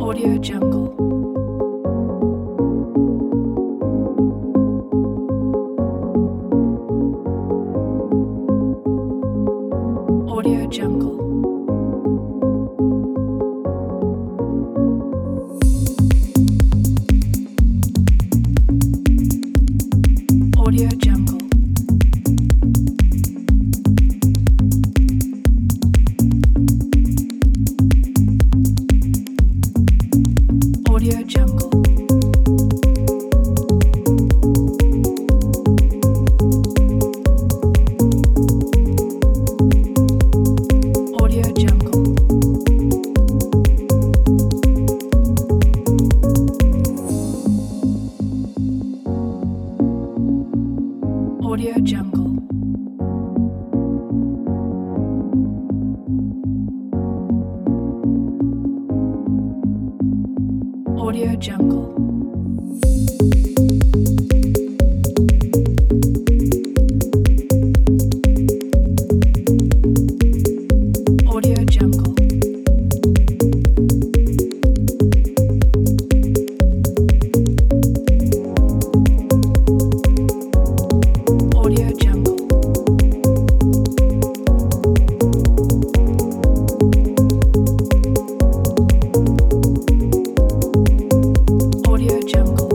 Audio Jungle. Audio Jungle. Audio Jungle. Audio Jungle. Audio Jungle. Audio Jungle. Audio Jungle. Audio Jungle. Audio Jungle. Audio Jungle.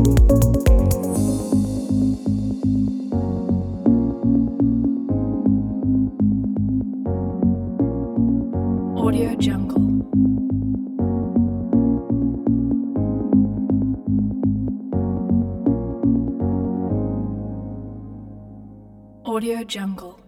Audio Jungle. Audio Jungle.